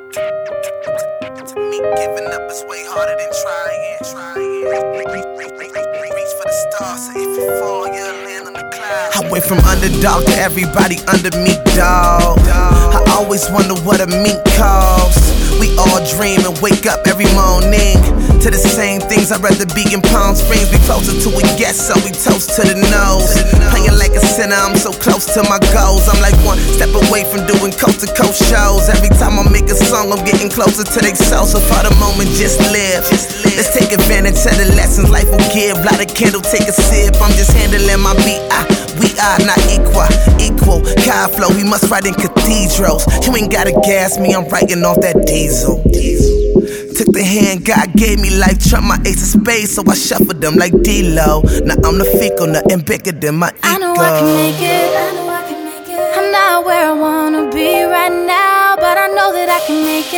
Me giving up is way harder than trying. Reach for the stars, so if you fall, you'll land on the clouds. I went from underdog to everybody under me, dog. I always wonder what a mink costs. We all dream and wake up every morning to the same things. I'd rather be in Palm Springs, be closer to a guest, so we toast to the nose. Playing like a sinner, I'm so close to my goals. I'm like one step away from doing coast to coast shows. Every time I make a song, I'm getting closer to their soul. So for the moment, just live. Let's take advantage of the lessons life will give. Light a candle, take a sip. I'm just handling my beat. We are not equal. God flow, we must ride in cathedrals. You ain't gotta gas me, I'm writing off that diesel. Took the hand God gave me like Trump, my ace of spades, so I shuffled them like D-Lo. Now I'm the fecal, nothing bigger than my ego. I know I can make it. I'm not where I wanna be right now, but I know that I can make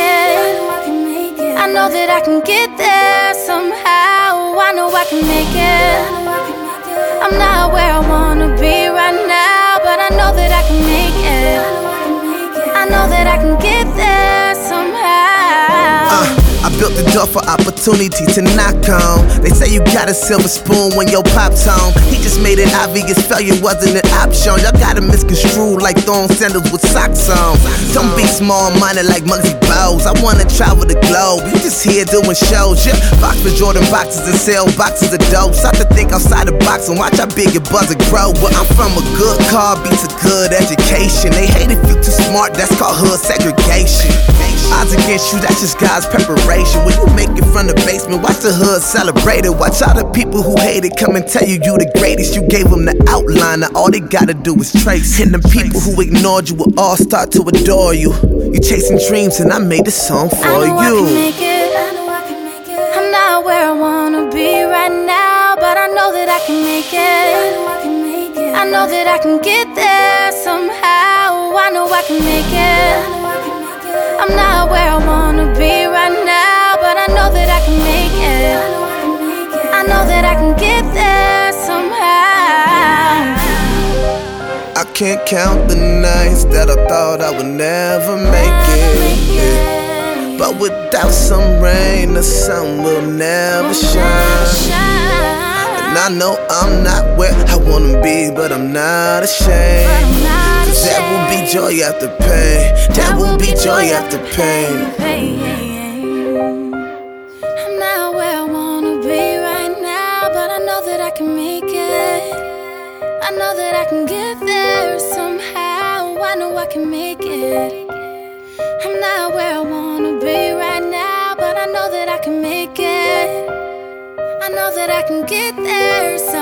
it. I know that I can get there somehow. I know I can make it. I'm not where I wanna be right now, but I know that I can make it. I know that I can get there somehow. I built the door for opportunity to knock on. They say you got a silver spoon when your pop's on. He just made it obvious failure wasn't an option. Y'all gotta misconstrue like throwing sandals with socks on. Don't be small-minded like Muggsy Bogues. I wanna travel the globe. You just here doing shows. Yeah, box for Jordan boxes and sell boxes of dope. Start to think outside the box and watch how big your buzzer grow. Well, I'm from a good car, beats a good education. They hate if you too smart, that's called hood segregation. Odds against you, that's just God's preparation. When you make it from the basement, watch the hood celebrate it. Watch all the people who hate it come and tell you the greatest. You gave them the outline, now all they gotta do is trace. And the people who ignored you will all start to adore you. You chasing dreams and I made this song for I know you. I can make it. I'm not where I wanna be right now, but I know that I can make it. I know that I can get there somehow. I know I can make it. I'm not where I wanna be right now, but I know that I can make it. I know that I can get there somehow. I can't count the nights that I thought I would never make it. But without some rain, the sun will never shine. And I know I'm not where I wanna be, but I'm not ashamed. Cause that will be joy after pain. That will be joy after pain. I'm not where I wanna be right now, but I know that I can make it. I know that I can get there somehow. I know I can make it. I'm not where I wanna be right now, but I know that I can make it. I know that I can get there somehow.